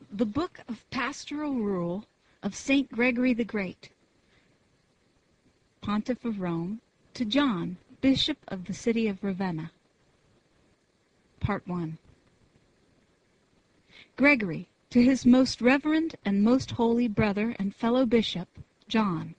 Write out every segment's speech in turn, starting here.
The Book of Pastoral Rule of St. Gregory the Great, Pontiff of Rome, to John, Bishop of the city of Ravenna. Part 1. Gregory, to his most reverend and most holy brother and fellow bishop, John.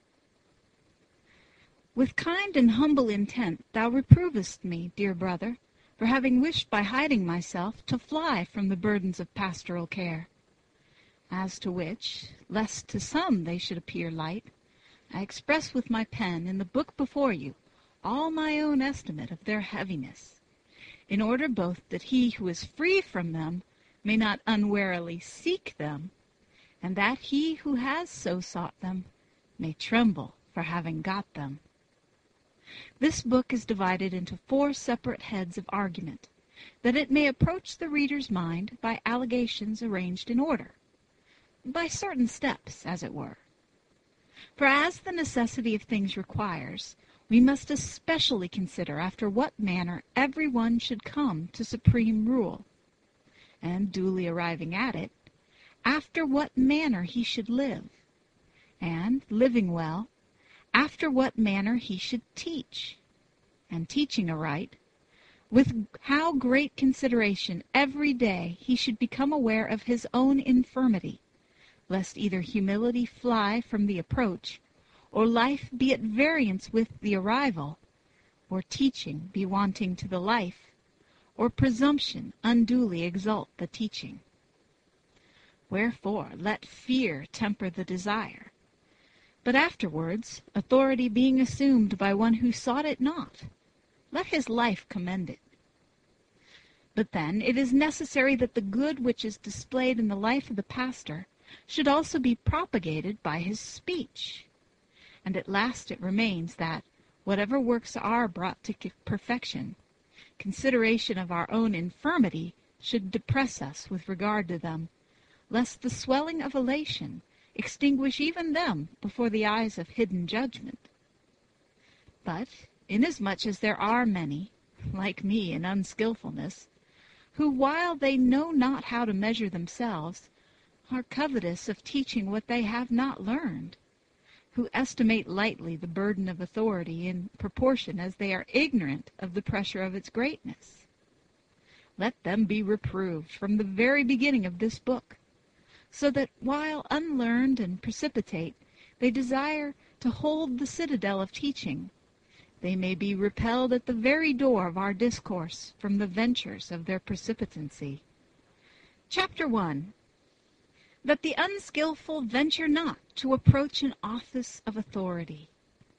With kind and humble intent thou reprovest me, dear brother, for having wished by hiding myself to fly from the burdens of pastoral care. As to which, lest to some they should appear light, I express with my pen in the book before you all my own estimate of their heaviness, in order both that he who is free from them may not unwarily seek them, and that he who has so sought them may tremble for having got them. This book is divided into 4 separate heads of argument, that it may approach the reader's mind by allegations arranged in order, by certain steps, as it were. For as the necessity of things requires, we must especially consider after what manner every one should come to supreme rule, and duly arriving at it, after what manner he should live, and, living well, after what manner he should teach, and teaching aright, with how great consideration every day he should become aware of his own infirmity, lest either humility fly from the approach, or life be at variance with the arrival, or teaching be wanting to the life, or presumption unduly exalt the teaching. Wherefore let fear temper the desire, but afterwards, authority being assumed by one who sought it not, let his life commend it. But then it is necessary that the good which is displayed in the life of the pastor should also be propagated by his speech. And at last it remains that, whatever works are brought to perfection, consideration of our own infirmity should depress us with regard to them, lest the swelling of elation extinguish even them before the eyes of hidden judgment. But, inasmuch as there are many, like me in unskilfulness, who, while they know not how to measure themselves, are covetous of teaching what they have not learned, who estimate lightly the burden of authority in proportion as they are ignorant of the pressure of its greatness. Let them be reproved from the very beginning of this book, so that while unlearned and precipitate they desire to hold the citadel of teaching, they may be repelled at the very door of our discourse from the ventures of their precipitancy. Chapter 1. That the unskilful venture not to approach an office of authority.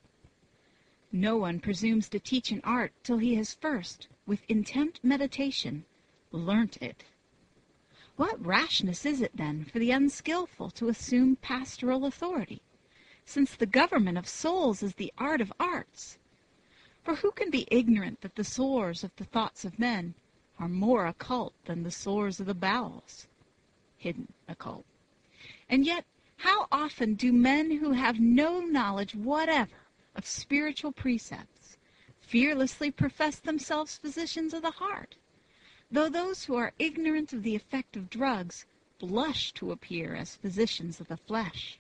No one presumes to teach an art till he has first, with intent meditation, learnt it. What rashness is it, then, for the unskilful to assume pastoral authority, since the government of souls is the art of arts? For who can be ignorant that the sores of the thoughts of men are more occult than the sores of the bowels? Hidden occult. And yet, how often do men who have no knowledge whatever of spiritual precepts fearlessly profess themselves physicians of the heart, though those who are ignorant of the effect of drugs blush to appear as physicians of the flesh?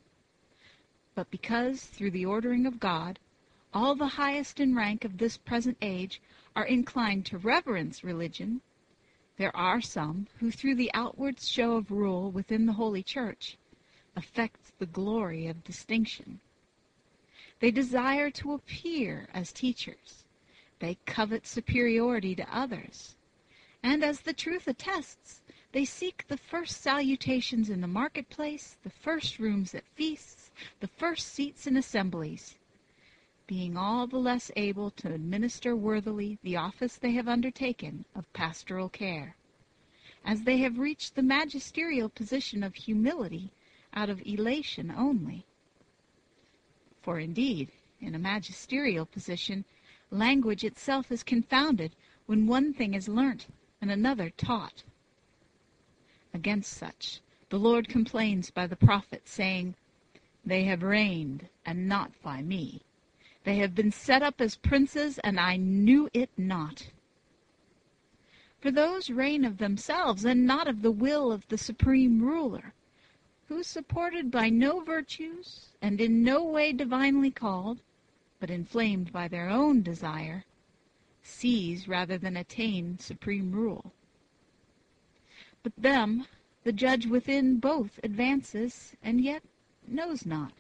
But because, through the ordering of God, all the highest in rank of this present age are inclined to reverence religion, there are some who, through the outward show of rule within the Holy Church, affect the glory of distinction. They desire to appear as teachers. They covet superiority to others. And as the truth attests, they seek the first salutations in the marketplace, the first rooms at feasts, the first seats in assemblies, being all the less able to administer worthily the office they have undertaken of pastoral care, as they have reached the magisterial position of humility out of elation only. For indeed, in a magisterial position, language itself is confounded when one thing is learnt and another taught. Against such, the Lord complains by the prophet, saying, "They have reigned, and not by me. They have been set up as princes, and I knew it not." For those reign of themselves, and not of the will of the supreme ruler, who, supported by no virtues, and in no way divinely called, but inflamed by their own desire, seize rather than attain supreme rule. But them the judge within both advances, and yet knows not.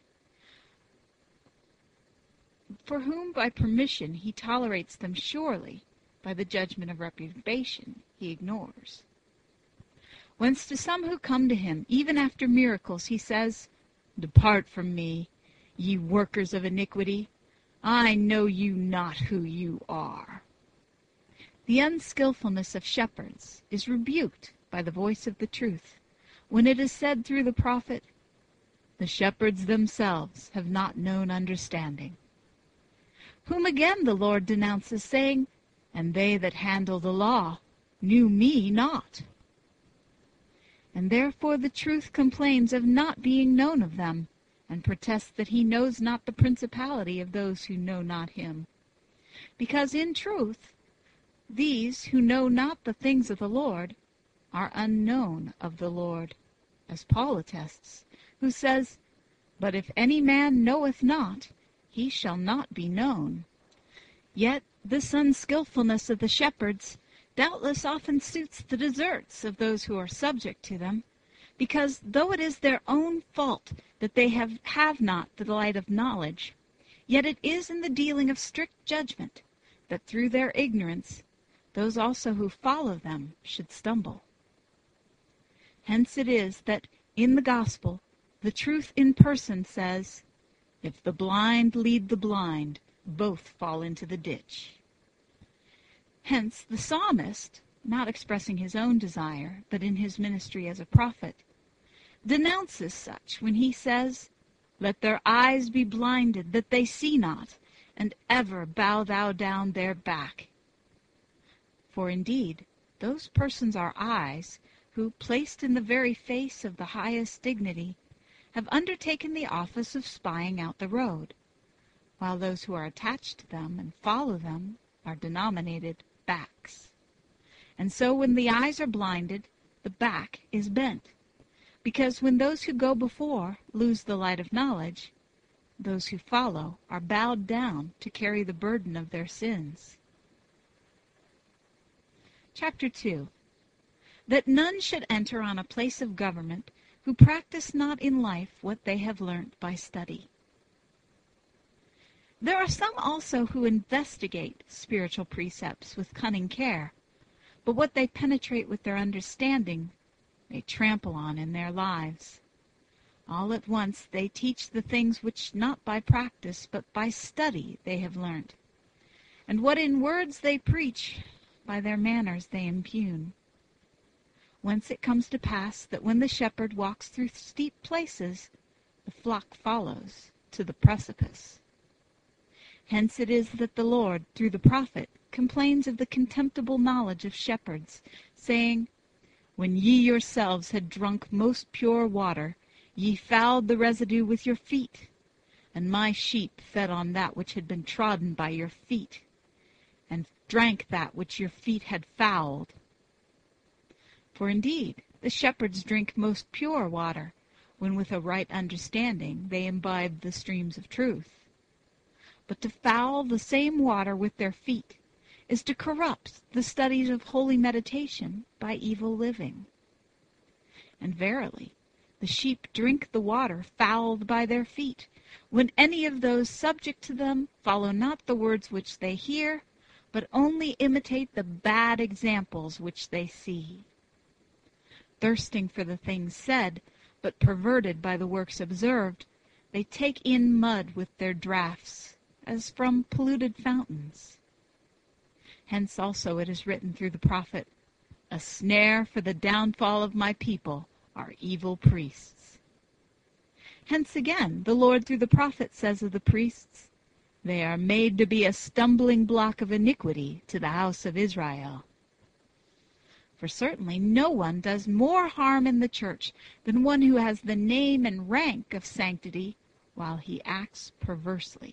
For whom by permission he tolerates them surely, by the judgment of reprobation he ignores. Whence to some who come to him, even after miracles, he says, Depart from me, ye workers of iniquity. I know you not who you are. The unskillfulness of shepherds is rebuked by the voice of the truth, when it is said through the prophet, The shepherds themselves have not known understanding. Whom again the Lord denounces, saying, And they that handle the law knew me not. And therefore the truth complains of not being known of them, and protests that he knows not the principality of those who know not him. Because in truth, these who know not the things of the Lord are unknown of the Lord, as Paul attests, who says, But if any man knoweth not, he shall not be known. Yet this unskillfulness of the shepherds doubtless often suits the deserts of those who are subject to them, because though it is their own fault that they have not the light of knowledge, yet it is in the dealing of strict judgment that through their ignorance those also who follow them should stumble. Hence it is that in the gospel the truth in person says, If the blind lead the blind, both fall into the ditch. Hence the psalmist, not expressing his own desire, but in his ministry as a prophet, denounces such when he says, Let their eyes be blinded, that they see not, and ever bow thou down their back. For indeed, those persons are eyes who, placed in the very face of the highest dignity, have undertaken the office of spying out the road, while those who are attached to them and follow them are denominated backs. And so when the eyes are blinded, the back is bent, because when those who go before lose the light of knowledge, those who follow are bowed down to carry the burden of their sins. Chapter 2. That none should enter on a place of government who practice not in life what they have learnt by study. There are some also who investigate spiritual precepts with cunning care, but what they penetrate with their understanding, they trample on in their lives. All at once they teach the things which not by practice, but by study they have learnt. And what in words they preach, by their manners they impugn. Whence it comes to pass that when the shepherd walks through steep places, the flock follows to the precipice. Hence it is that the Lord, through the prophet, complains of the contemptible knowledge of shepherds, saying, When ye yourselves had drunk most pure water, ye fouled the residue with your feet, and my sheep fed on that which had been trodden by your feet, and drank that which your feet had fouled. For indeed, the shepherds drink most pure water, when with a right understanding they imbibe the streams of truth. But to foul the same water with their feet is to corrupt the studies of holy meditation by evil living. And verily, the sheep drink the water fouled by their feet, when any of those subject to them follow not the words which they hear, but only imitate the bad examples which they see. Thirsting for the things said, but perverted by the works observed, they take in mud with their draughts, as from polluted fountains. Hence also it is written through the prophet, A snare for the downfall of my people are evil priests. Hence again the Lord through the prophet says of the priests, They are made to be a stumbling block of iniquity to the house of Israel. For certainly no one does more harm in the church than one who has the name and rank of sanctity while he acts perversely.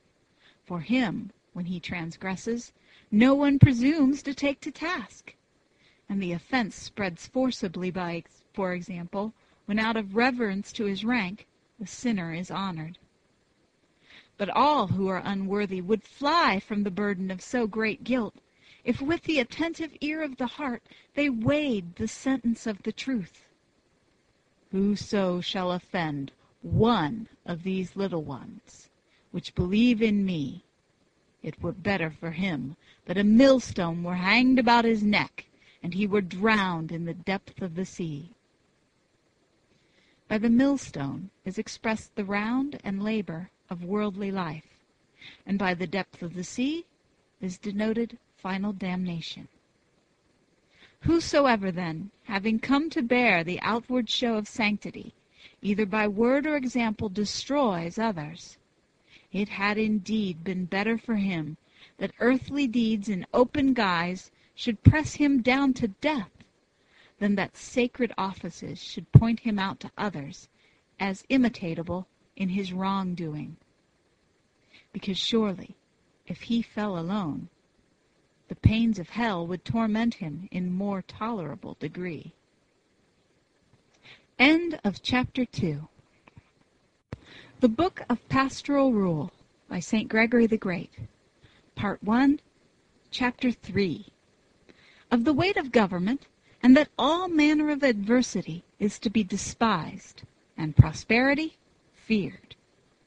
For him, when he transgresses, no one presumes to take to task, and the offense spreads forcibly by, for example, when out of reverence to his rank, the sinner is honored. But all who are unworthy would fly from the burden of so great guilt, if with the attentive ear of the heart they weighed the sentence of the truth. Whoso shall offend one of these little ones, which believe in me, it were better for him that a millstone were hanged about his neck, and he were drowned in the depth of the sea. By the millstone is expressed the round and labor of worldly life, and by the depth of the sea is denoted final damnation. Whosoever then, having come to bear the outward show of sanctity, either by word or example destroys others, it had indeed been better for him that earthly deeds in open guise should press him down to death, than that sacred offices should point him out to others as imitatable in his wrongdoing. Because surely, if he fell alone, the pains of hell would torment him in more tolerable degree. End of Chapter 2. The Book of Pastoral Rule by St. Gregory the Great. Part 1, Chapter 3. Of the weight of government, and that all manner of adversity is to be despised, and prosperity feared.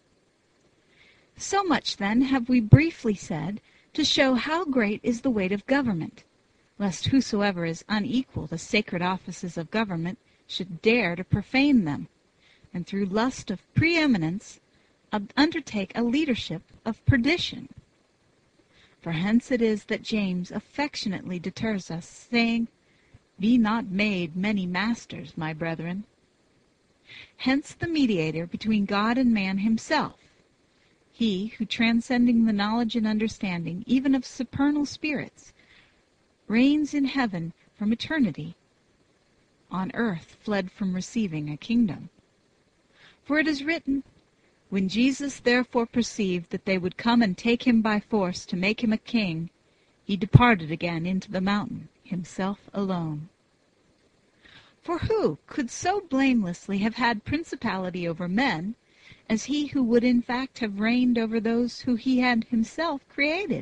So much, then, have we briefly said to show how great is the weight of government, lest whosoever is unequal to sacred offices of government should dare to profane them, and through lust of preeminence undertake a leadership of perdition. For hence it is that James affectionately deters us, saying, Be not made many masters, my brethren. Hence the mediator between God and man himself, he who, transcending the knowledge and understanding even of supernal spirits, reigns in heaven from eternity, on earth fled from receiving a kingdom. For it is written, When Jesus therefore perceived that they would come and take him by force to make him a king, he departed again into the mountain, himself alone. For who could so blamelessly have had principality over men as he who would in fact have reigned over those who he had himself created?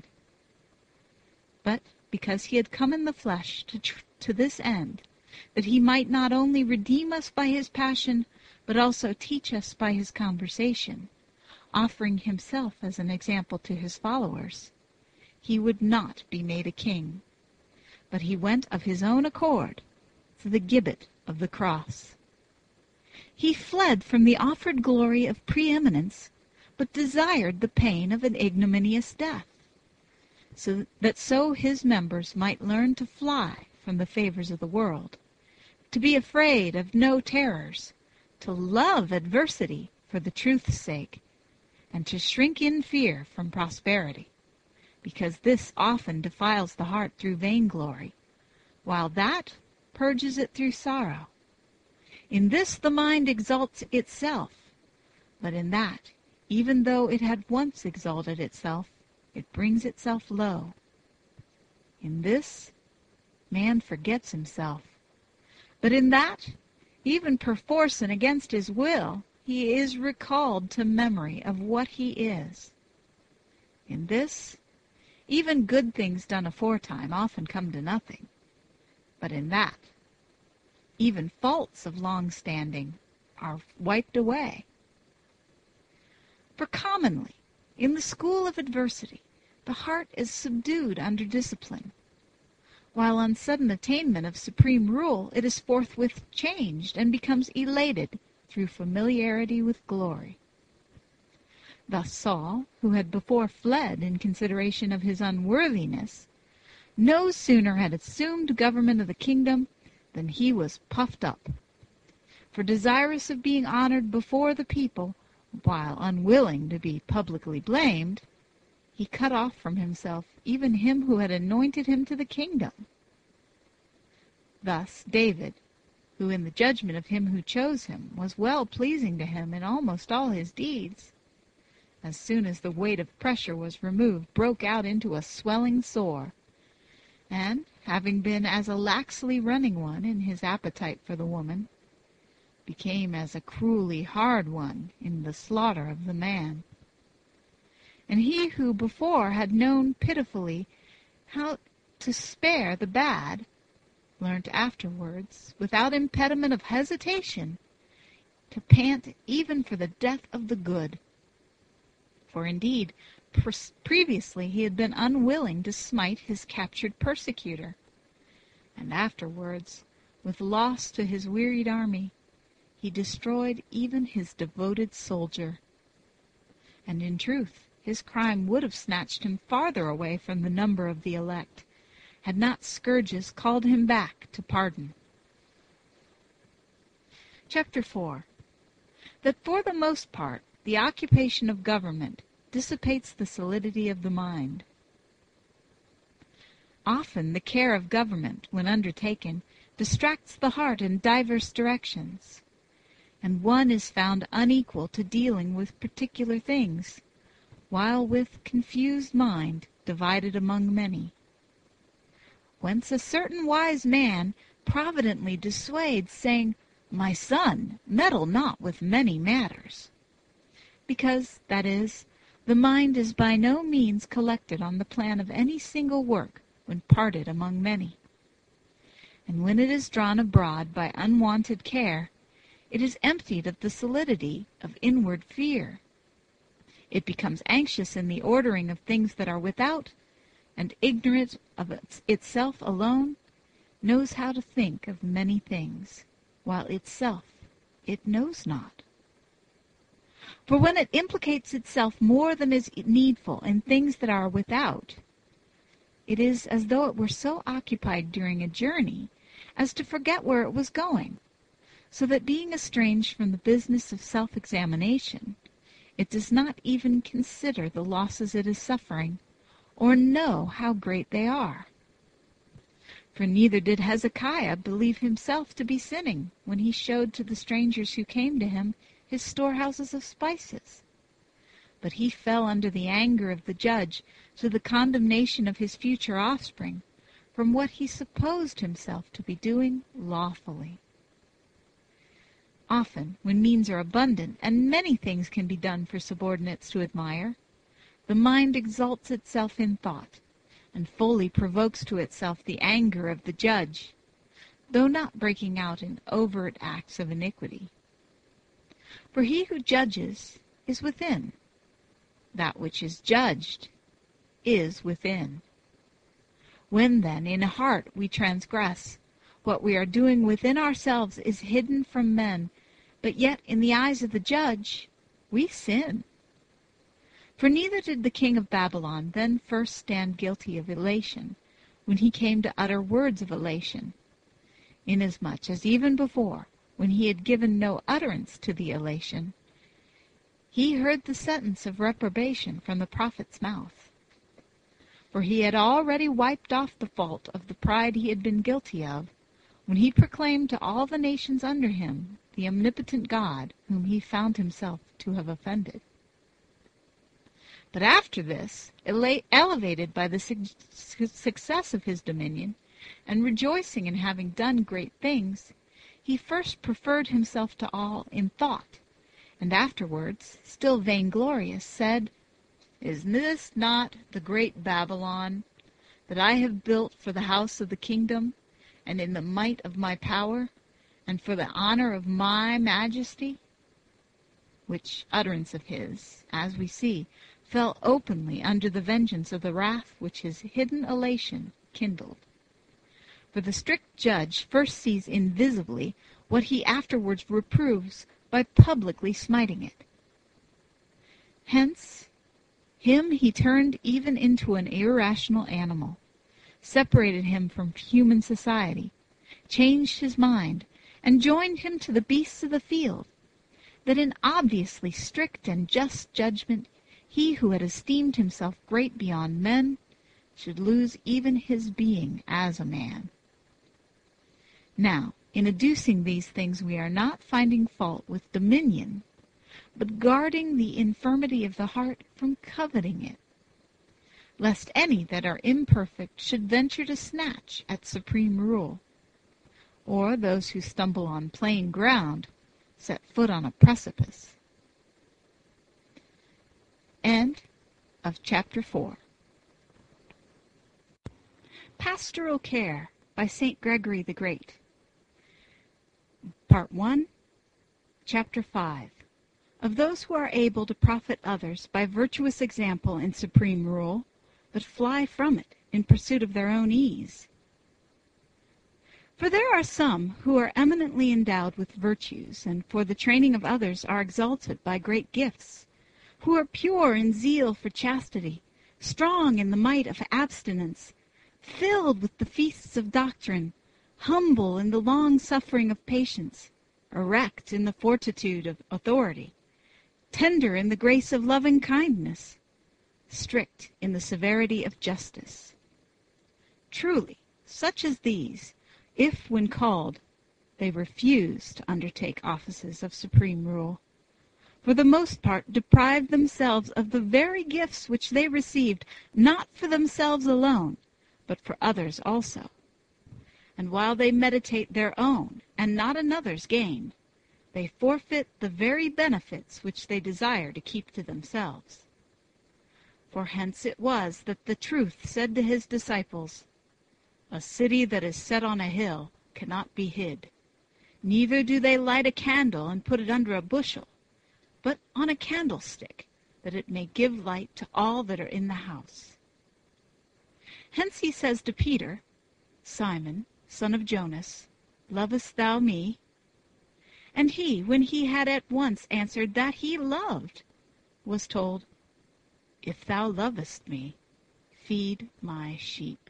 But because he had come in the flesh to this end, that he might not only redeem us by his passion, but also teach us by his conversation, offering himself as an example to his followers, he would not be made a king, but he went of his own accord to the gibbet of the cross. He fled from the offered glory of preeminence, but desired the pain of an ignominious death, so that his members might learn to fly from the favors of the world, to be afraid of no terrors, to love adversity for the truth's sake, and to shrink in fear from prosperity, because this often defiles the heart through vainglory, while that purges it through sorrow. In this the mind exalts itself, but in that, even though it had once exalted itself, it brings itself low. In this, man forgets himself, but in that, even perforce and against his will, he is recalled to memory of what he is. In this, even good things done aforetime often come to nothing, but in that, even faults of long standing are wiped away. For commonly, in the school of adversity, the heart is subdued under discipline, while on sudden attainment of supreme rule it is forthwith changed and becomes elated through familiarity with glory. Thus Saul, who had before fled in consideration of his unworthiness, no sooner had assumed government of the kingdom than he was puffed up. For desirous of being honored before the people, while unwilling to be publicly blamed, he cut off from himself even him who had anointed him to the kingdom. Thus David, who in the judgment of him who chose him was well pleasing to him in almost all his deeds, as soon as the weight of pressure was removed, broke out into a swelling sore, and, having been as a laxly running one in his appetite for the woman, became as a cruelly hard one in the slaughter of the man. And he who before had known pitifully how to spare the bad, learnt afterwards, without impediment of hesitation, to pant even for the death of the good. For indeed, previously he had been unwilling to smite his captured persecutor, and afterwards, with loss to his wearied army, he destroyed even his devoted soldier. And in truth, his crime would have snatched him farther away from the number of the elect, had not scourges called him back to pardon. Chapter 4. That for the most part the occupation of government dissipates the solidity of the mind. Often the care of government, when undertaken, distracts the heart in divers directions, and one is found unequal to dealing with particular things, while with confused mind divided among many. Whence a certain wise man providently dissuades, saying, My son, meddle not with many matters. Because, that is, the mind is by no means collected on the plan of any single work when parted among many. And when it is drawn abroad by unwonted care, it is emptied of the solidity of inward fear. It becomes anxious in the ordering of things that are without, and ignorant of itself alone, knows how to think of many things, while itself it knows not. For when it implicates itself more than is needful in things that are without, it is as though it were so occupied during a journey as to forget where it was going, so that being estranged from the business of self-examination, it does not even consider the losses it is suffering, or know how great they are. For neither did Hezekiah believe himself to be sinning when he showed to the strangers who came to him his storehouses of spices. But he fell under the anger of the judge to the condemnation of his future offspring from what he supposed himself to be doing lawfully. Often, when means are abundant and many things can be done for subordinates to admire, the mind exalts itself in thought, and fully provokes to itself the anger of the judge, though not breaking out in overt acts of iniquity. For he who judges is within. That which is judged is within. When then in heart we transgress, what we are doing within ourselves is hidden from men, but yet in the eyes of the judge we sin. For neither did the king of Babylon then first stand guilty of elation, when he came to utter words of elation, inasmuch as even before, when he had given no utterance to the elation, he heard the sentence of reprobation from the prophet's mouth. For he had already wiped off the fault of the pride he had been guilty of, when he proclaimed to all the nations under him the omnipotent God whom he found himself to have offended. But after this, elevated by the success of his dominion, and rejoicing in having done great things, he first preferred himself to all in thought, and afterwards, still vainglorious, said, Is this not the great Babylon, that I have built for the house of the kingdom, and in the might of my power, and for the honor of my majesty? Which utterance of his, as we see, fell openly under the vengeance of the wrath which his hidden elation kindled. For the strict judge first sees invisibly what he afterwards reproves by publicly smiting it. Hence, him he turned even into an irrational animal, separated him from human society, changed his mind, and joined him to the beasts of the field, that in obviously strict and just judgment he who had esteemed himself great beyond men should lose even his being as a man. Now, in adducing these things we are not finding fault with dominion, but guarding the infirmity of the heart from coveting it. lest any that are imperfect should venture to snatch at supreme rule, or those who stumble on plain ground set foot on a precipice. End of chapter 4. Pastoral Care by St. Gregory the Great. Part 1, Chapter 5. Of those who are able to profit others by virtuous example in supreme rule, but fly from it in pursuit of their own ease. For there are some who are eminently endowed with virtues, and for the training of others are exalted by great gifts, who are pure in zeal for chastity, strong in the might of abstinence, filled with the feasts of doctrine, humble in the long-suffering of patience, erect in the fortitude of authority, tender in the grace of loving kindness, strict in the severity of justice. Truly, such as these, if, when called, they refuse to undertake offices of supreme rule, for the most part deprive themselves of the very gifts which they received, not for themselves alone, but for others also. And while they meditate their own and not another's gain, they forfeit the very benefits which they desire to keep to themselves. For hence it was that the truth said to his disciples, "A city that is set on a hill cannot be hid. Neither do they light a candle and put it under a bushel, but on a candlestick, that it may give light to all that are in the house." Hence he says to Peter, "Simon, son of Jonas, lovest thou me?" And he, when he had at once answered that he loved, was told, "If thou lovest me, feed my sheep."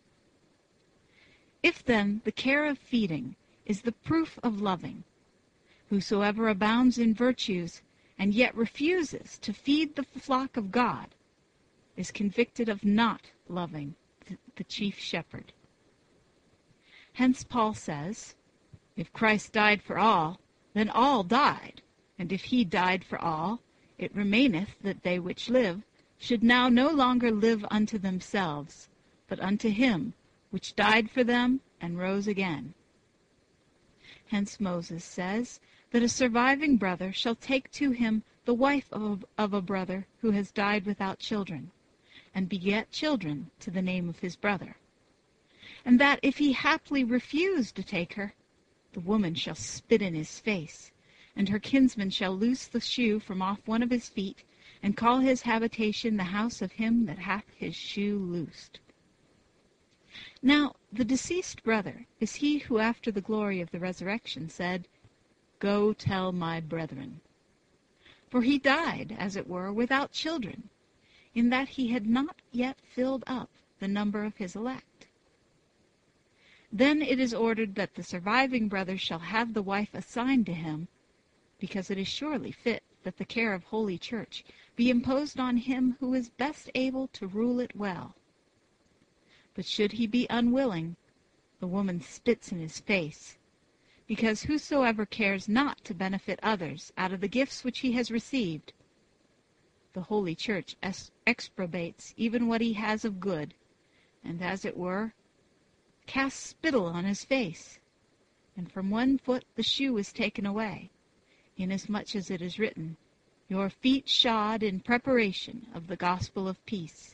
If then the care of feeding is the proof of loving, whosoever abounds in virtues and yet refuses to feed the flock of God is convicted of not loving the chief shepherd. Hence Paul says, "If Christ died for all, then all died, and if he died for all, it remaineth that they which live should now no longer live unto themselves, but unto him which died for them and rose again." Hence Moses says that a surviving brother shall take to him the wife of a brother who has died without children, and beget children to the name of his brother, and that if he haply refuse to take her, the woman shall spit in his face, and her kinsman shall loose the shoe from off one of his feet, and call his habitation the house of him that hath his shoe loosed. Now the deceased brother is he who after the glory of the resurrection said, "Go tell my brethren." For he died, as it were, without children, in that he had not yet filled up the number of his elect. Then it is ordered that the surviving brother shall have the wife assigned to him, because it is surely fit that the care of Holy Church be imposed on him who is best able to rule it well. But should he be unwilling, the woman spits in his face, because whosoever cares not to benefit others out of the gifts which he has received, the Holy Church exprobates even what he has of good, and, as it were, casts spittle on his face, and from one foot the shoe is taken away, inasmuch as it is written, "Your feet shod in preparation of the gospel of peace."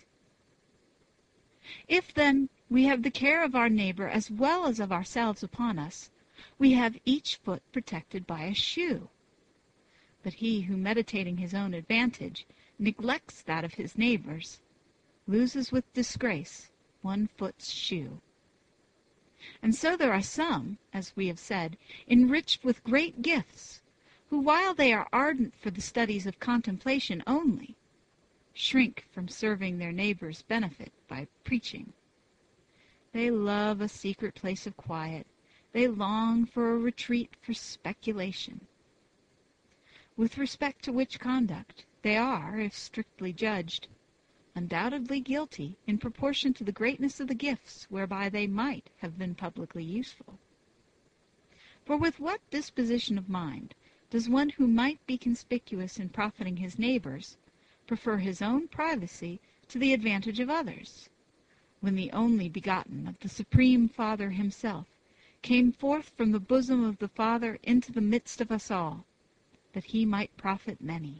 If, then, we have the care of our neighbor as well as of ourselves upon us, we have each foot protected by a shoe. But he who, meditating his own advantage, neglects that of his neighbor's, loses with disgrace one foot's shoe. And so there are some, as we have said, enriched with great gifts, who, while they are ardent for the studies of contemplation only, shrink from serving their neighbor's benefit by preaching. They love a secret place of quiet. They long for a retreat for speculation. With respect to which conduct, they are, if strictly judged, undoubtedly guilty in proportion to the greatness of the gifts whereby they might have been publicly useful. For with what disposition of mind does one who might be conspicuous in profiting his neighbors prefer his own privacy to the advantage of others, when the only begotten of the Supreme Father himself came forth from the bosom of the Father into the midst of us all, that he might profit many.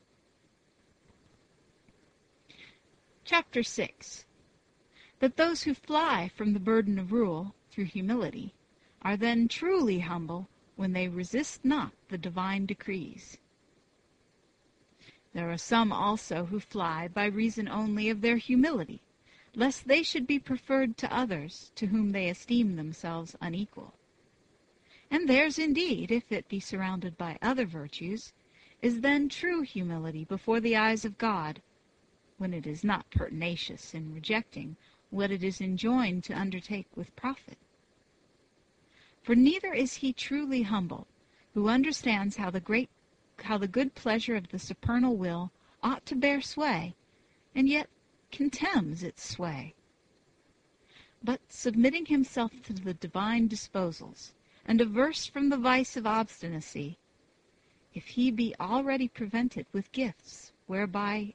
Chapter 6. That those who fly from the burden of rule through humility are then truly humble when they resist not the divine decrees. There are some also who fly by reason only of their humility, lest they should be preferred to others to whom they esteem themselves unequal. And theirs indeed, if it be surrounded by other virtues, is then true humility before the eyes of God, when it is not pertinacious in rejecting what it is enjoined to undertake with profit. For neither is he truly humble who understands how the good pleasure of the supernal will ought to bear sway, and yet contemns its sway. But submitting himself to the divine disposals, and averse from the vice of obstinacy, if he be already provided with gifts whereby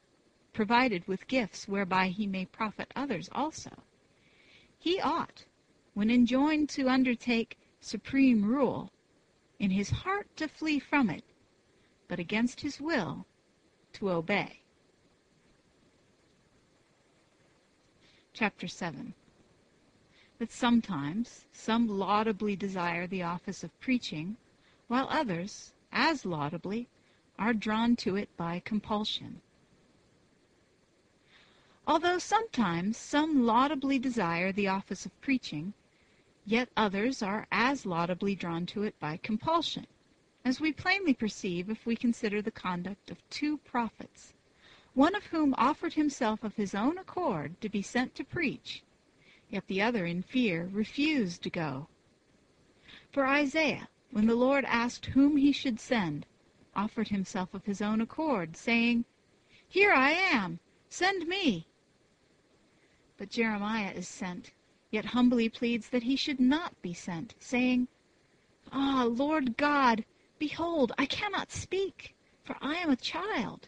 he may profit others also, he ought, when enjoined to undertake supreme rule, in his heart to flee from it, but against his will to obey. Chapter 7. That sometimes some laudably desire the office of preaching, while others, as laudably, are drawn to it by compulsion. Although sometimes some laudably desire the office of preaching, yet others are as laudably drawn to it by compulsion, as we plainly perceive if we consider the conduct of two prophets, one of whom offered himself of his own accord to be sent to preach, yet the other in fear refused to go. For Isaiah, when the Lord asked whom he should send, offered himself of his own accord, saying, "Here I am, send me." But Jeremiah is sent, yet humbly pleads that he should not be sent, saying, "Ah, Lord God, behold, I cannot speak, for I am a child."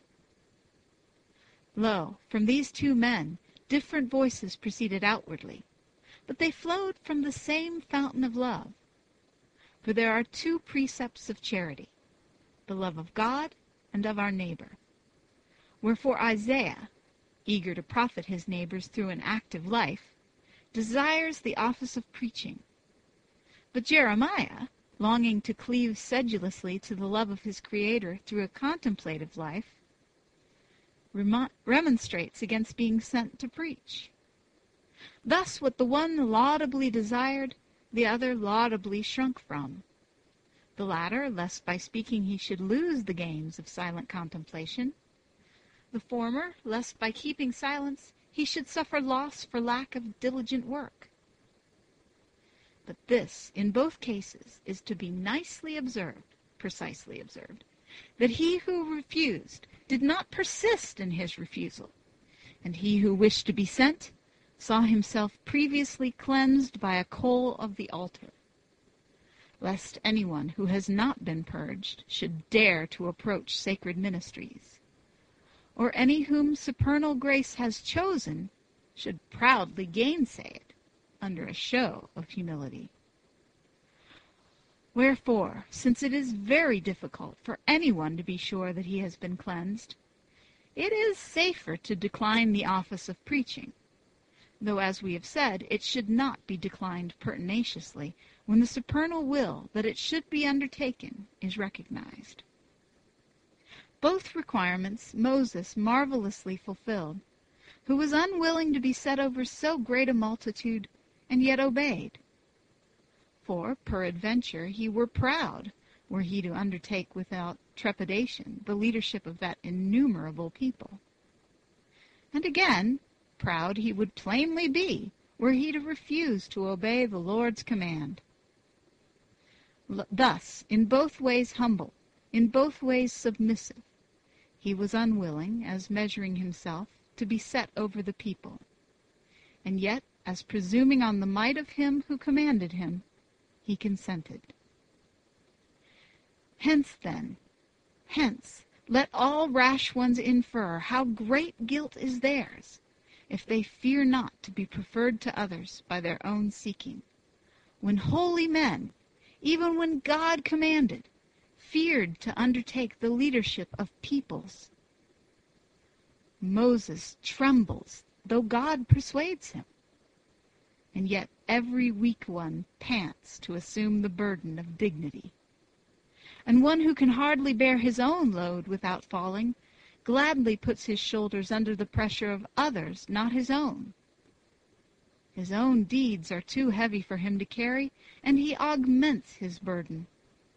Lo, from these two men different voices proceeded outwardly, but they flowed from the same fountain of love. For there are two precepts of charity, the love of God and of our neighbor. Wherefore Isaiah, eager to profit his neighbors through an active life, desires the office of preaching. But Jeremiah, longing to cleave sedulously to the love of his Creator through a contemplative life, remonstrates against being sent to preach. Thus what the one laudably desired, the other laudably shrunk from. The latter, lest by speaking he should lose the gains of silent contemplation; the former, lest by keeping silence he should suffer loss for lack of diligent work. But this, in both cases, is to be precisely observed, that he who refused did not persist in his refusal, and he who wished to be sent saw himself previously cleansed by a coal of the altar, lest anyone who has not been purged should dare to approach sacred ministries, or any whom supernal grace has chosen should proudly gainsay it under a show of humility. Wherefore, since it is very difficult for anyone to be sure that he has been cleansed, it is safer to decline the office of preaching, though, as we have said, it should not be declined pertinaciously when the supernal will that it should be undertaken is recognized. Both requirements Moses marvelously fulfilled, who was unwilling to be set over so great a multitude, and yet obeyed. For, peradventure, he were proud, were he to undertake without trepidation the leadership of that innumerable people. And again, proud he would plainly be, were he to refuse to obey the Lord's command. Thus, in both ways humble, in both ways submissive, he was unwilling, as measuring himself, to be set over the people, and yet, as presuming on the might of him who commanded him, he consented. Hence, let all rash ones infer how great guilt is theirs, if they fear not to be preferred to others by their own seeking, when holy men, even when God commanded, feared to undertake the leadership of peoples. Moses trembles, though God persuades him, and yet every weak one pants to assume the burden of dignity. And one who can hardly bear his own load without falling gladly puts his shoulders under the pressure of others, not his own. His own deeds are too heavy for him to carry, and he augments his burden.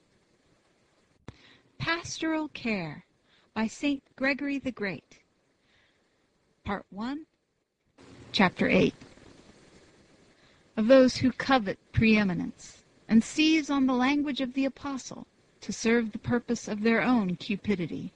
Pastoral Care by St. Gregory the Great. Part 1, Chapter 8. Of those who covet preeminence, and seize on the language of the apostle to serve the purpose of their own cupidity.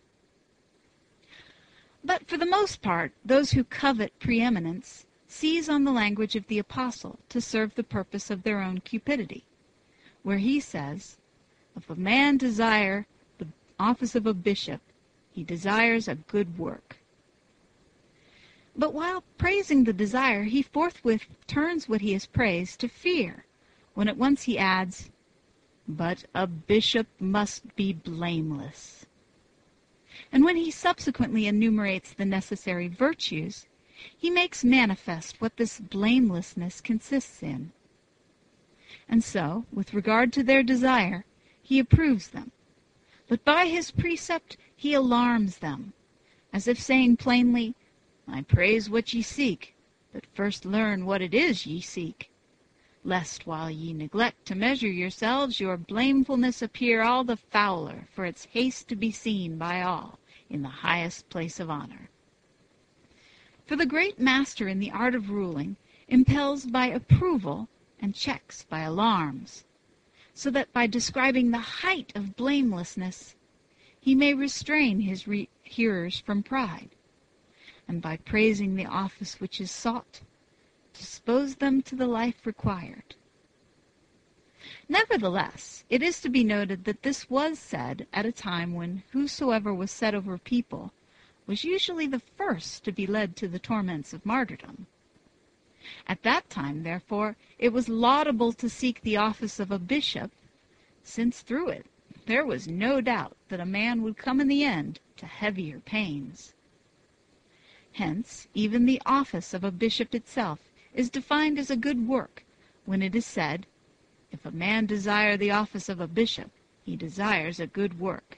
But for the most part, those who covet preeminence seize on the language of the apostle to serve the purpose of their own cupidity, where he says, "If a man desire the office of a bishop, he desires a good work." But while praising the desire, he forthwith turns what he has praised to fear, when at once he adds, "But a bishop must be blameless." And when he subsequently enumerates the necessary virtues, he makes manifest what this blamelessness consists in. And so, with regard to their desire, he approves them, but by his precept he alarms them, as if saying plainly, "I praise what ye seek, but first learn what it is ye seek, lest while ye neglect to measure yourselves, your blamefulness appear all the fouler for its haste to be seen by all in the highest place of honor." For the great master in the art of ruling impels by approval and checks by alarms, so that by describing the height of blamelessness, he may restrain his hearers from pride, and by praising the office which is sought, dispose them to the life required. Nevertheless, it is to be noted that this was said at a time when whosoever was set over people was usually the first to be led to the torments of martyrdom. At that time, therefore, it was laudable to seek the office of a bishop, since through it there was no doubt that a man would come in the end to heavier pains. Hence, even the office of a bishop itself is defined as a good work, when it is said, "If a man desire the office of a bishop, he desires a good work."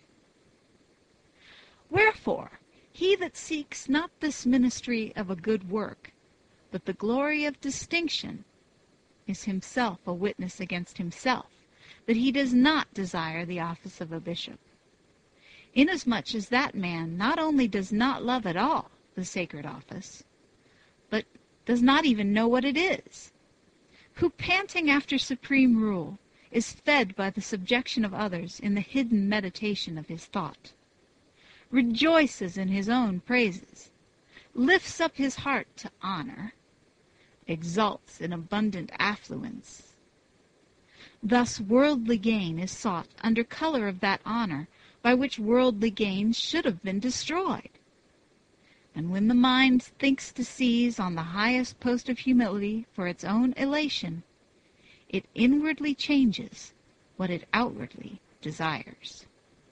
Wherefore, he that seeks not this ministry of a good work, but the glory of distinction, is himself a witness against himself, that he does not desire the office of a bishop, inasmuch as that man not only does not love at all the sacred office, but does not even know what it is, who, panting after supreme rule, is fed by the subjection of others in the hidden meditation of his thought, rejoices in his own praises, lifts up his heart to honor, exults in abundant affluence. Thus worldly gain is sought under color of that honor by which worldly gain should have been destroyed. And when the mind thinks to seize on the highest post of humility for its own elation, it inwardly changes what it outwardly desires.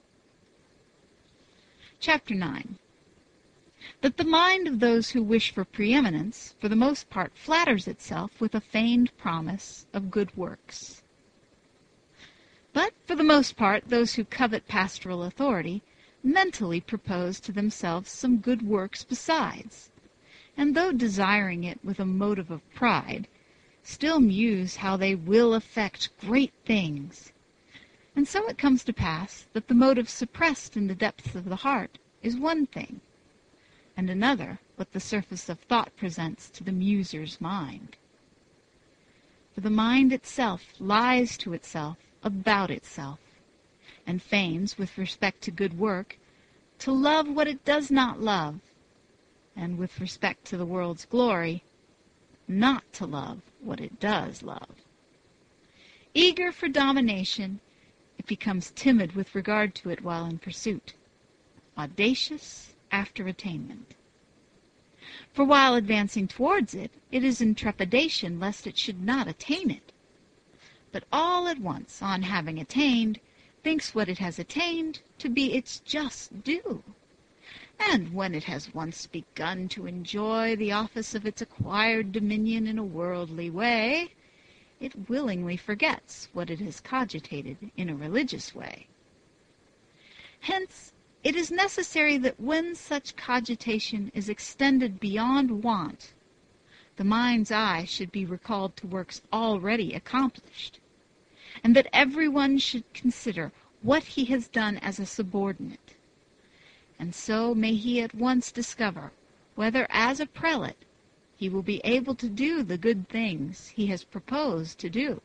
Chapter 9. That the mind of those who wish for preeminence, for the most part, flatters itself with a feigned promise of good works. But, for the most part, those who covet pastoral authority mentally propose to themselves some good works besides, and though desiring it with a motive of pride, still muse how they will effect great things. And so it comes to pass that the motive suppressed in the depths of the heart is one thing, and another what the surface of thought presents to the muser's mind. For the mind itself lies to itself about itself, and feigns, with respect to good work, to love what it does not love, and with respect to the world's glory, not to love what it does love. Eager for domination, it becomes timid with regard to it while in pursuit, audacious after attainment. For while advancing towards it, it is in trepidation lest it should not attain it. But all at once, on having attained, thinks what it has attained to be its just due. And when it has once begun to enjoy the office of its acquired dominion in a worldly way, it willingly forgets what it has cogitated in a religious way. Hence, it is necessary that when such cogitation is extended beyond want, the mind's eye should be recalled to works already accomplished, and that every one should consider what he has done as a subordinate, and so may he at once discover whether as a prelate he will be able to do the good things he has proposed to do.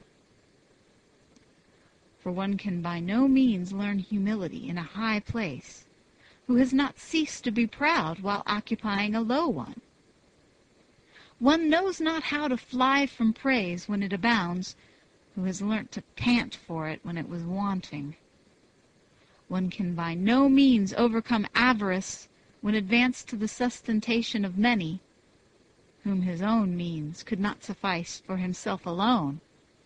For one can by no means learn humility in a high place who has not ceased to be proud while occupying a low one. One knows not how to fly from praise when it abounds, who has learnt to pant for it when it was wanting. One can by no means overcome avarice when advanced to the sustentation of many, whom his own means could not suffice for himself alone.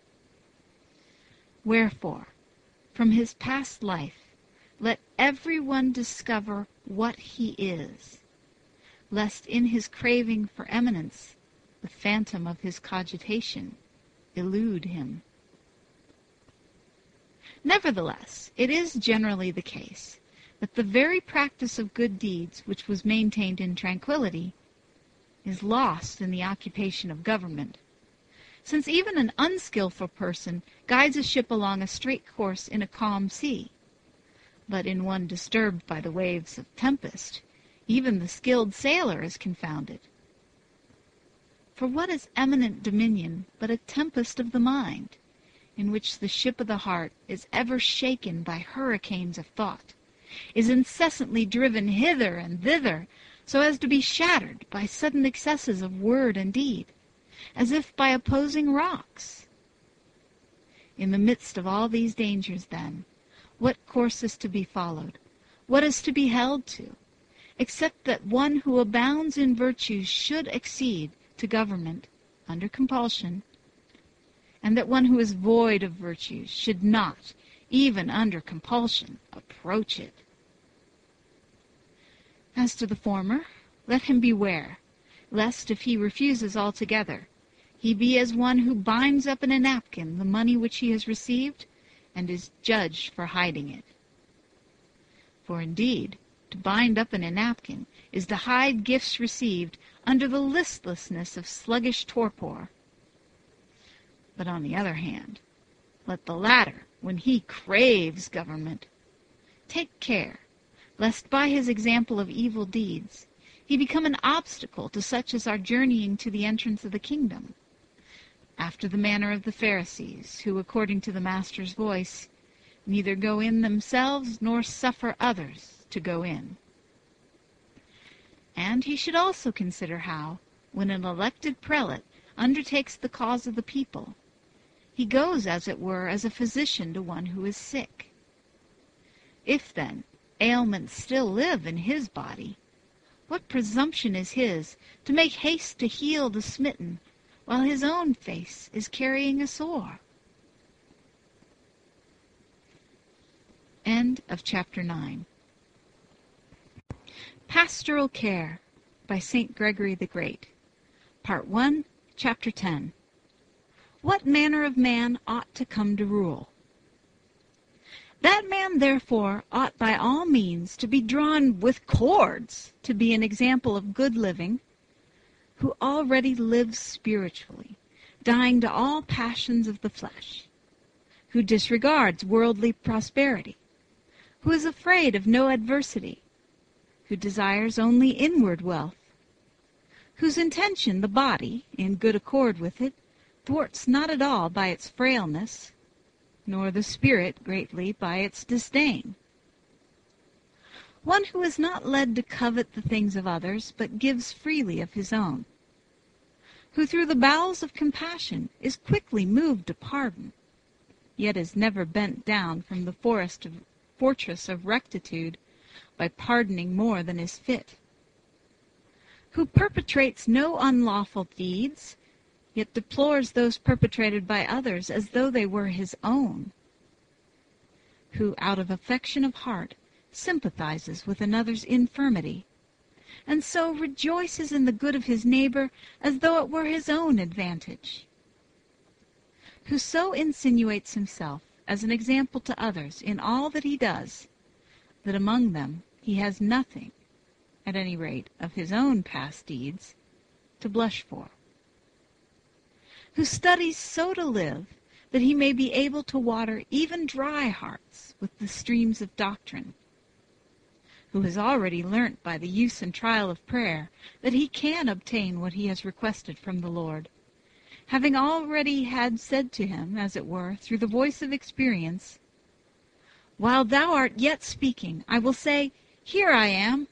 Wherefore, from his past life, let every one discover what he is, lest in his craving for eminence the phantom of his cogitation elude him. Nevertheless, it is generally the case that the very practice of good deeds which was maintained in tranquillity is lost in the occupation of government, since even an unskilful person guides a ship along a straight course in a calm sea, but in one disturbed by the waves of tempest, even the skilled sailor is confounded. For what is eminent dominion but a tempest of the mind, in which the ship of the heart is ever shaken by hurricanes of thought, is incessantly driven hither and thither, so as to be shattered by sudden excesses of word and deed, as if by opposing rocks? In the midst of all these dangers, then, what course is to be followed? What is to be held to? Except that one who abounds in virtues should accede to government under compulsion, and that one who is void of virtues should not, even under compulsion, approach it. As to the former, let him beware, lest if he refuses altogether, he be as one who binds up in a napkin the money which he has received, and is judged for hiding it. For indeed, to bind up in a napkin is to hide gifts received under the listlessness of sluggish torpor. But on the other hand, let the latter, when he craves government, take care, lest by his example of evil deeds he become an obstacle to such as are journeying to the entrance of the kingdom, after the manner of the Pharisees, who, according to the Master's voice, neither go in themselves nor suffer others to go in. And he should also consider how, when an elected prelate undertakes the cause of the people, he goes, as it were, as a physician to one who is sick. If, then, ailments still live in his body, what presumption is his to make haste to heal the smitten, while his own face is carrying a sore? End of chapter 9. Pastoral Care by St. Gregory the Great. Part 1, Chapter 10. What manner of man ought to come to rule? That man, therefore, ought by all means to be drawn with cords to be an example of good living, who already lives spiritually, dying to all passions of the flesh, who disregards worldly prosperity, who is afraid of no adversity, who desires only inward wealth, whose intention the body, in good accord with it, thwarts not at all by its frailness, nor the spirit greatly by its disdain. One who is not led to covet the things of others, but gives freely of his own, who through the bowels of compassion is quickly moved to pardon, yet is never bent down from the fortress of rectitude by pardoning more than is fit, who perpetrates no unlawful deeds, yet deplores those perpetrated by others as though they were his own, who out of affection of heart sympathizes with another's infirmity, and so rejoices in the good of his neighbor as though it were his own advantage, who so insinuates himself as an example to others in all that he does, that among them he has nothing, at any rate of his own past deeds, to blush for, who studies so to live that he may be able to water even dry hearts with the streams of doctrine, who has already learnt by the use and trial of prayer that he can obtain what he has requested from the Lord, having already had said to him, as it were, through the voice of experience, "While thou art yet speaking, I will say, Here I am."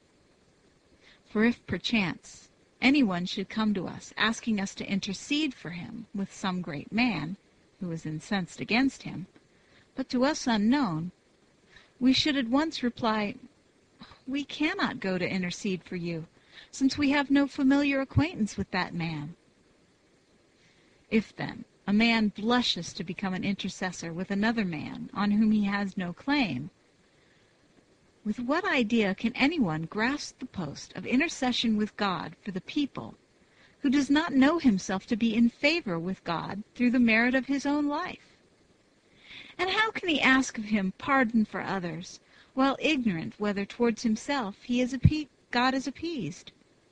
For if perchance anyone should come to us asking us to intercede for him with some great man who is incensed against him, but to us unknown, we should at once reply, "We cannot go to intercede for you, since we have no familiar acquaintance with that man." If, then, a man blushes to become an intercessor with another man on whom he has no claim, with what idea can anyone grasp the post of intercession with God for the people who does not know himself to be in favor with God through the merit of his own life? And how can he ask of him pardon for others, while ignorant whether towards himself God is appeased?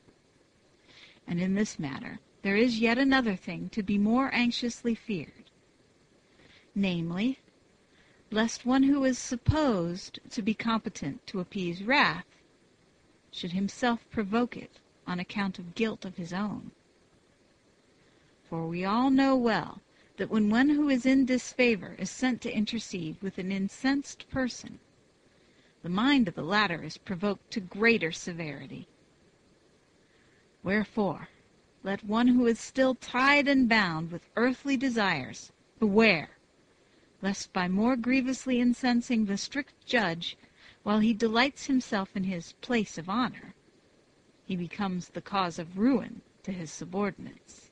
And in this matter there is yet another thing to be more anxiously feared, namely, lest one who is supposed to be competent to appease wrath should himself provoke it on account of guilt of his own. For we all know well that when one who is in disfavor is sent to intercede with an incensed person, the mind of the latter is provoked to greater severity. Wherefore, let one who is still tied and bound with earthly desires beware, lest by more grievously incensing the strict judge, while he delights himself in his place of honor, he becomes the cause of ruin to his subordinates.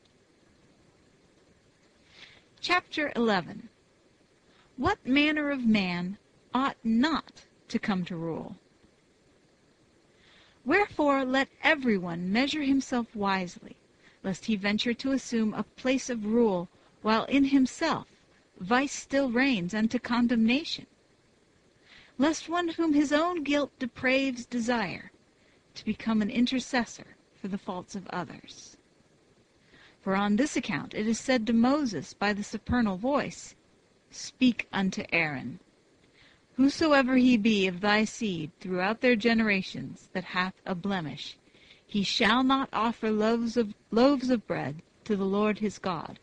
Chapter 11. What manner of man ought not to come to rule? Wherefore let everyone measure himself wisely, lest he venture to assume a place of rule, while in himself vice still reigns unto condemnation, lest one whom his own guilt depraves desire to become an intercessor for the faults of others. For on this account it is said to Moses by the supernal voice, "Speak unto Aaron, whosoever he be of thy seed throughout their generations that hath a blemish, he shall not offer loaves of bread to the Lord his God."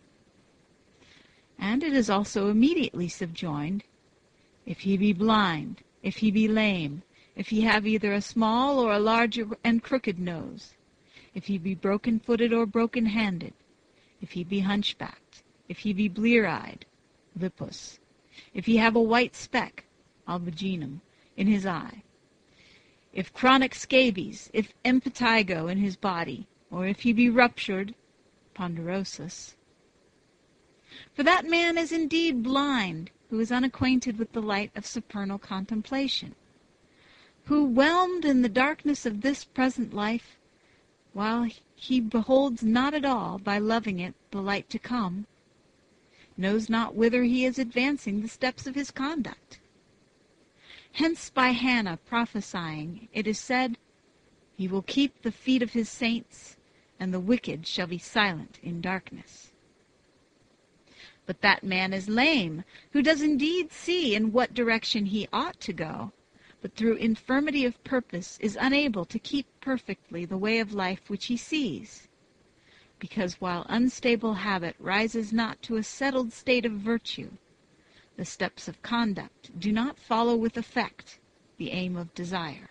And it is also immediately subjoined, "If he be blind, if he be lame, if he have either a small or a large and crooked nose, if he be broken-footed or broken-handed, if he be hunchbacked, if he be blear-eyed, lipus, if he have a white speck, albuginum, in his eye, if chronic scabies, if impetigo in his body, or if he be ruptured, ponderosus. For that man is indeed blind, who is unacquainted with the light of supernal contemplation, who, whelmed in the darkness of this present life, while he beholds not at all, by loving it, the light to come, knows not whither he is advancing the steps of his conduct. Hence by Hannah prophesying it is said, "He will keep the feet of his saints, and the wicked shall be silent in darkness." But that man is lame, who does indeed see in what direction he ought to go, but through infirmity of purpose is unable to keep perfectly the way of life which he sees, because while unstable habit rises not to a settled state of virtue, the steps of conduct do not follow with effect the aim of desire.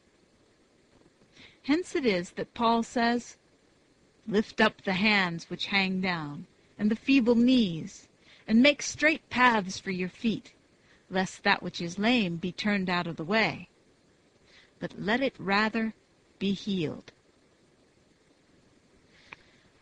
Hence it is that Paul says, "Lift up the hands which hang down, and the feeble knees, and make straight paths for your feet, lest that which is lame be turned out of the way, but let it rather be healed."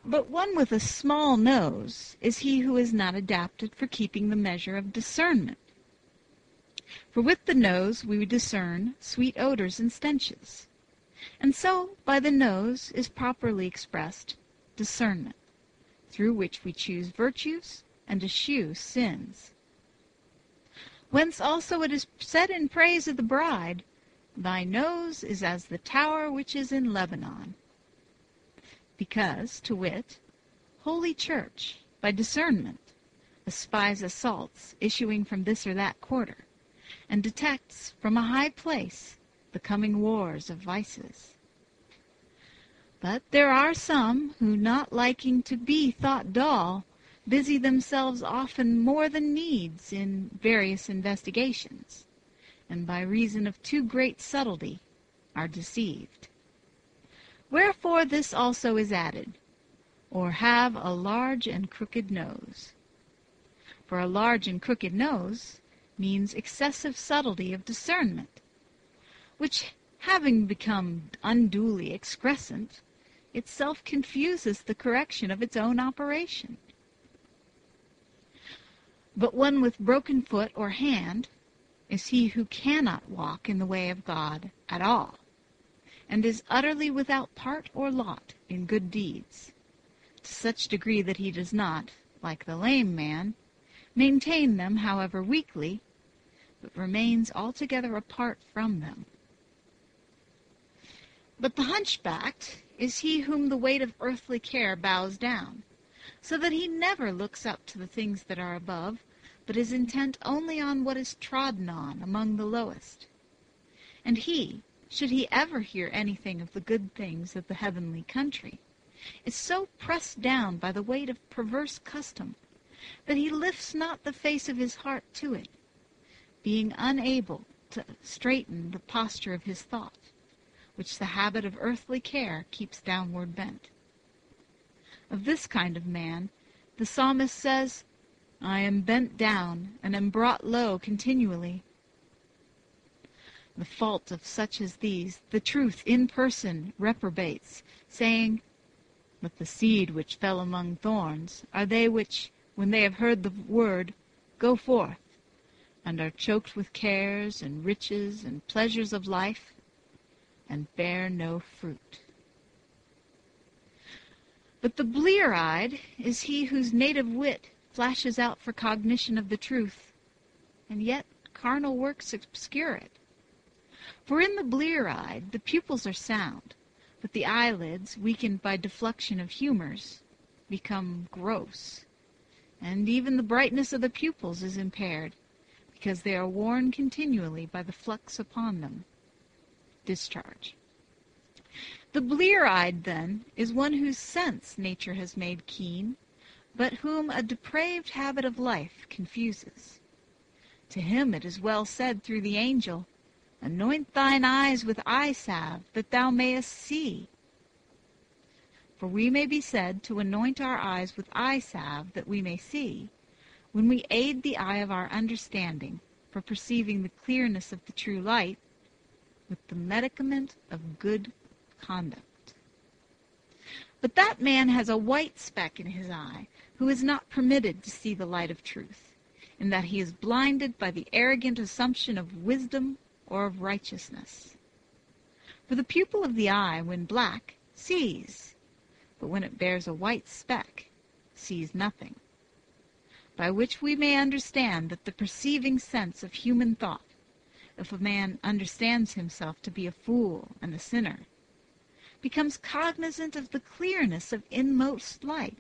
But one with a small nose is he who is not adapted for keeping the measure of discernment. For with the nose we discern sweet odors and stenches. And so by the nose is properly expressed discernment, through which we choose virtues and eschew sins. Whence also it is said in praise of the bride, "Thy nose is as the tower which is in Lebanon." Because, to wit, Holy Church, by discernment, espies assaults issuing from this or that quarter, and detects from a high place the coming wars of vices. But there are some who, not liking to be thought dull, busy themselves often more than needs in various investigations, and by reason of too great subtlety are deceived. Wherefore this also is added, or have a large and crooked nose. For a large and crooked nose means excessive subtlety of discernment, which, having become unduly excrescent, itself confuses the correction of its own operation. But one with broken foot or hand is he who cannot walk in the way of God at all, and is utterly without part or lot in good deeds, to such degree that he does not, like the lame man, maintain them, however weakly, but remains altogether apart from them. But the hunchbacked is he whom the weight of earthly care bows down, so that he never looks up to the things that are above, but is intent only on what is trodden on among the lowest. And he, should he ever hear anything of the good things of the heavenly country, is so pressed down by the weight of perverse custom that he lifts not the face of his heart to it, being unable to straighten the posture of his thought, which the habit of earthly care keeps downward bent. Of this kind of man the psalmist says, "I am bent down and am brought low continually." The fault of such as these the truth in person reprobates, saying, "But the seed which fell among thorns are they which, when they have heard the word, go forth, and are choked with cares and riches and pleasures of life, and bear no fruit." But the blear-eyed is he whose native wit flashes out for cognition of the truth, and yet carnal works obscure it. For in the blear-eyed the pupils are sound, but the eyelids, weakened by deflection of humors, become gross, and even the brightness of the pupils is impaired, because they are worn continually by the flux upon them. Discharge. The blear-eyed, then, is one whose sense nature has made keen, but whom a depraved habit of life confuses. To him it is well said through the angel, "Anoint thine eyes with eye salve, that thou mayest see." For we may be said to anoint our eyes with eye salve that we may see, when we aid the eye of our understanding for perceiving the clearness of the true light, with the medicament of good conduct. But that man has a white speck in his eye, who is not permitted to see the light of truth, in that he is blinded by the arrogant assumption of wisdom or of righteousness. For the pupil of the eye, when black, sees, but when it bears a white speck, sees nothing. By which we may understand that the perceiving sense of human thought, if a man understands himself to be a fool and a sinner, becomes cognizant of the clearness of inmost light.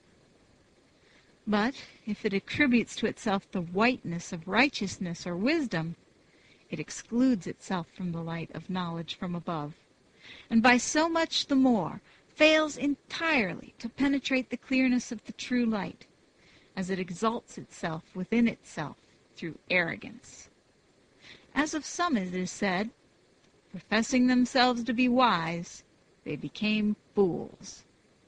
But if it attributes to itself the whiteness of righteousness or wisdom, it excludes itself from the light of knowledge from above, and by so much the more fails entirely to penetrate the clearness of the true light, as it exalts itself within itself through arrogance. As of some it is said, professing themselves to be wise, they became fools.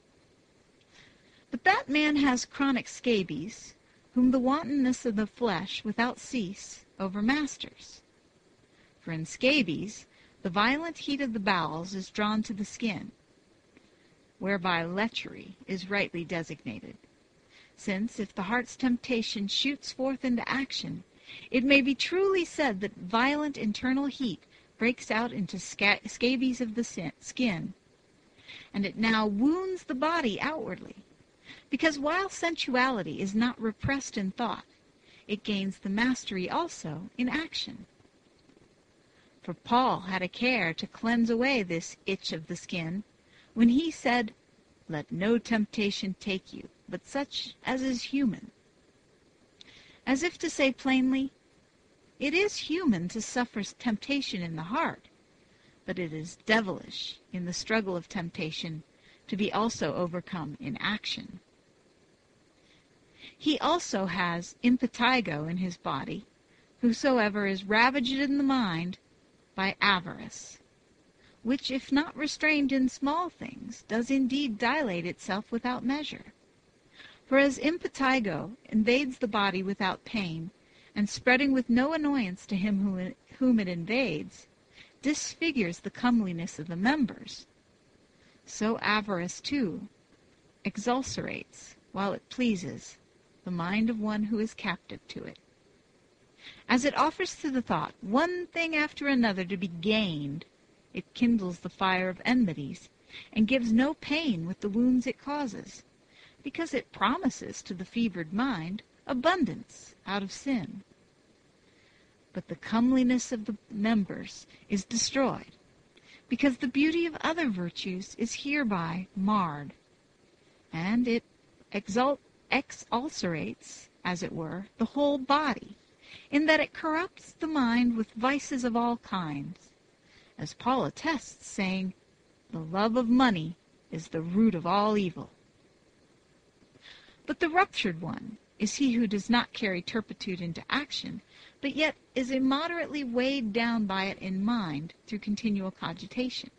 But that man has chronic scabies, whom the wantonness of the flesh without cease overmasters. For in scabies, the violent heat of the bowels is drawn to the skin, whereby lechery is rightly designated. Since, if the heart's temptation shoots forth into action, it may be truly said that violent internal heat breaks out into scabies of the skin, and it now wounds the body outwardly, because while sensuality is not repressed in thought, it gains the mastery also in action. For Paul had a care to cleanse away this itch of the skin, when he said, "Let no temptation take you, but such as is human." As if to say plainly, it is human to suffer temptation in the heart, but it is devilish in the struggle of temptation to be also overcome in action. He also has impetigo in his body, whosoever is ravaged in the mind by avarice, which, if not restrained in small things, does indeed dilate itself without measure. For as impetigo invades the body without pain, and spreading with no annoyance to him whom it invades, disfigures the comeliness of the members, so avarice too exulcerates, while it pleases, the mind of one who is captive to it. As it offers to the thought one thing after another to be gained, it kindles the fire of enmities, and gives no pain with the wounds it causes, because it promises to the fevered mind abundance out of sin. But the comeliness of the members is destroyed, because the beauty of other virtues is hereby marred, and it exulcerates, as it were, the whole body, in that it corrupts the mind with vices of all kinds, as Paul attests, saying, "The love of money is the root of all evil." But the ruptured one is he who does not carry turpitude into action, but yet is immoderately weighed down by it in mind through continual cogitation.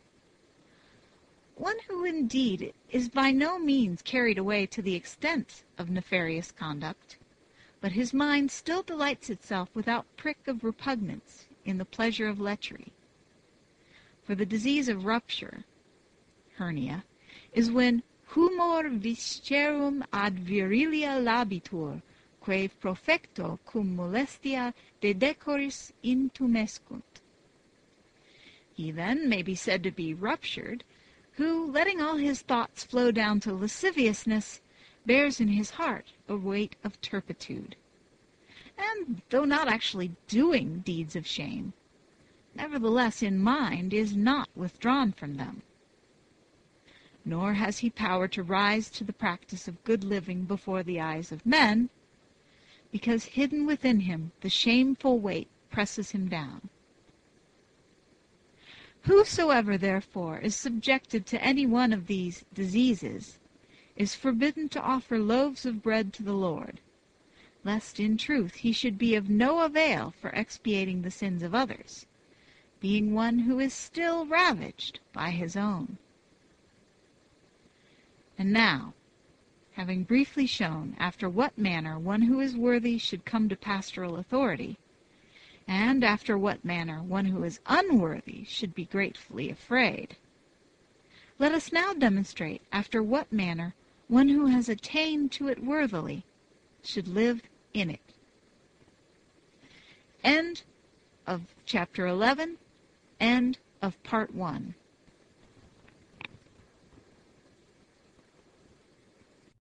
One who indeed is by no means carried away to the extent of nefarious conduct, but his mind still delights itself without prick of repugnance in the pleasure of lechery. For the disease of rupture, hernia, is when humor viscerum ad virilia labitur, quae profecto cum molestia de decoris intumescunt. He then may be said to be ruptured, who, letting all his thoughts flow down to lasciviousness, bears in his heart a weight of turpitude, and, though not actually doing deeds of shame, nevertheless in mind is not withdrawn from them. Nor has he power to rise to the practice of good living before the eyes of men, because hidden within him the shameful weight presses him down. Whosoever, therefore, is subjected to any one of these diseases is forbidden to offer loaves of bread to the Lord, lest in truth he should be of no avail for expiating the sins of others, being one who is still ravaged by his own. And now, having briefly shown after what manner one who is worthy should come to pastoral authority, and after what manner one who is unworthy should be gratefully afraid, let us now demonstrate after what manner one who has attained to it worthily should live in it. End of Chapter 11. End of Part 1.